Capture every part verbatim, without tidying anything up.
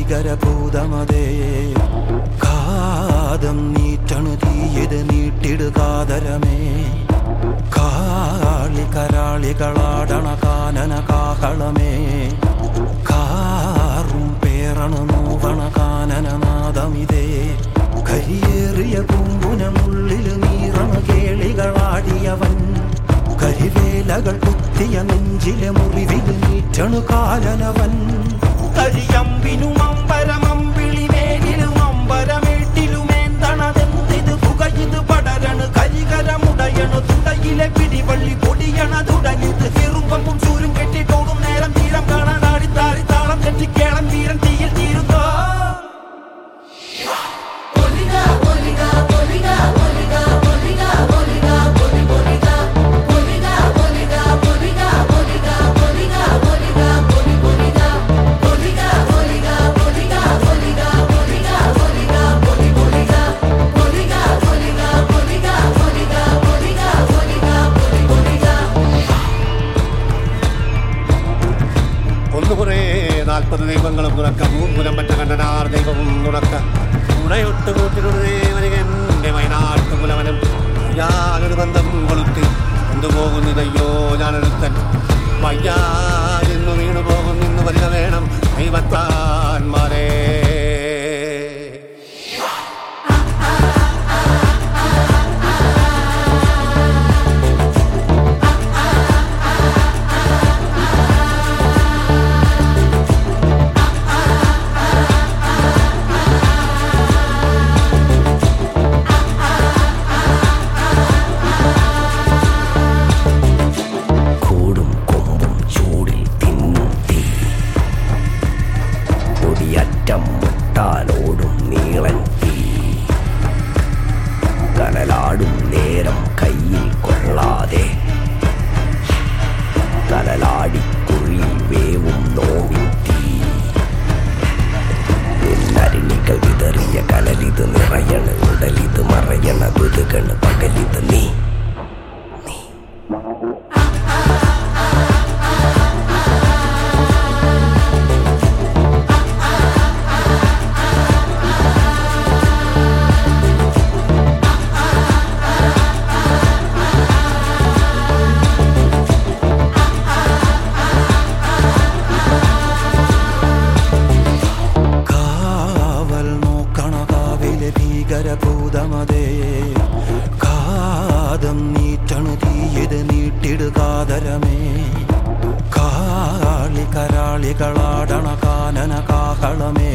ഭീകരഭൂതമതേ കാതം നീറ്റണു തീയത് നീട്ടിടുകാതരമേ കാളി കരാളികളാടണ കാനന കാഹളമേ കാറും പേറണു നോവണ കാനനനാദമിതേ കരിയേറിയ പൂമ്പുനമുള്ളിൽ നീറണ കേളികളാടിയവൻ കരിവേലകൾ കുത്തിയ നെഞ്ചിലെ മുറിവിൽ നീറ്റണു കാലനവൻ കരിയമ്പിനും അമ്പരമമ്പിളിമേലിലും അമ്പരമേട്ടിലുമേന്തണതെന്തിത് പുകയിത് പടരണു കരികരമുടയണു തുടയിലെ പിടിവള്ളി പൊടിയണ തുടങ്ങിത് ചെറുമ്പും ചൂരും കെട്ടിട്ടോടും നേരം തീരം കാണാൻ ആടിത്താടി താളം തെറ്റിക്കേളം തീരം തീയിൽ തീരുന്നോ നാൽപ്പത് ദൈവങ്ങളും തുറക്ക മൂന്നുലം പറ്റ കണ്ടനാർ ദൈവവും തുറക്ക ഉണയൊട്ട് കൂട്ടിനുടേ വയനാട്ടു മുലവനും ഞാനൊരു ബന്ധം കൊളുത്തി കൊണ്ടുപോകുന്നതയ്യോ ഞാനൊരുത്തൻ വയ്യാതെന്നു വീണു പോകുന്നു വരിക വേണം ദൈവത്താന്മാരേ ോടും നീളൻ തീ കനലാടും നേരം കയ്യിൽ കൊള്ളാതെ കനലാടിക്കുഴി വേവും നോവിൻ തീ നിന്നരിണികൾ വിതറിയ കനലിത് നിറയണ് ഉടലിത് മറയണ ദുരുകണ് പകലിത് നീ ഭീകരഭൂതമതേ കാതം നീറ്റണു തീയത് നീട്ടിടുകാതരമേ കാളി കരാളികളാടണ കാനന കാഹളമേ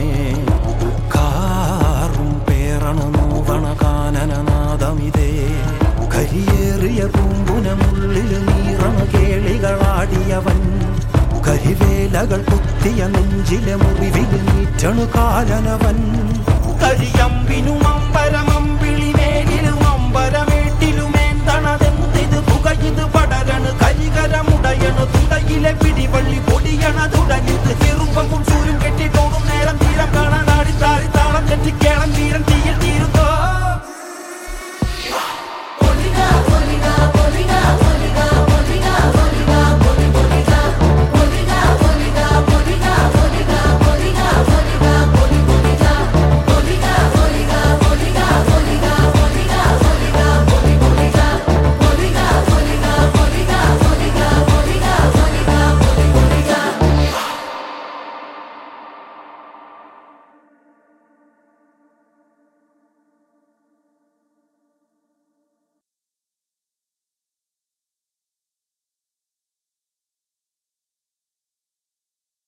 കാറും പേറണു നോവണ കാനനനാദമിതേ കരിയേറിയ പൂമ്പുനമുള്ളിൽ നീറണ കേളികളാടിയവൻ കരിവേലകൾ കുത്തിയ നെഞ്ചിലെ മുറിവിൽ നീറ്റണു കാലനവൻ കരിയമ്പിനും അമ്പരമമ്പിളിമേലിലും അമ്പരമേട്ടിലുമേന്തണതെന്തിത് പുകയിത് പടരണു കരികരമുടയണു തുടയിലെ പിടിവള്ളി പൊടിയണ തുടങ്ങിത് ചെറുമ്പും